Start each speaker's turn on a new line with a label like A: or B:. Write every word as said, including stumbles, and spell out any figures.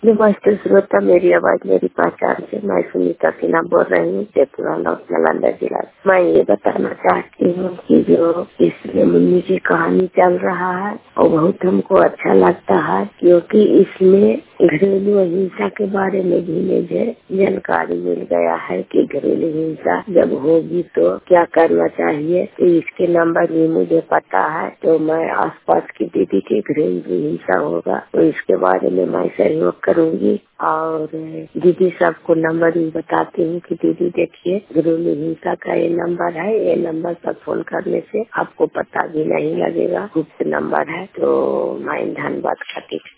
A: नमस्ते श्रोता, मेरी आवाज मेरी पहचान से मैं सुनीता सिन्हा बोल रही हूँ जयपुरा नालंदा जिला से। मैं ये बताना चाहती हूँ कि जो इसमें मुन्नी की कहानी चल रहा है और बहुत हमको अच्छा लगता है, क्योंकि इसमें घरेलू हिंसा के बारे में भी मुझे जानकारी मिल गया है कि घरेलू हिंसा जब होगी तो क्या करना चाहिए। तो इसके नंबर भी मुझे पता है, तो मैं आसपास की दीदी के घरेलू हिंसा होगा तो इसके बारे में मैं सहयोग करूंगी और दीदी सबको नंबर भी बताती हूँ कि दीदी देखिए घरेलू हिंसा का ये नंबर है, ये नंबर पर फोन करने से आपको पता भी नहीं लगेगा, गुप्त नंबर है। तो मैं धन्यवाद करती हूँ।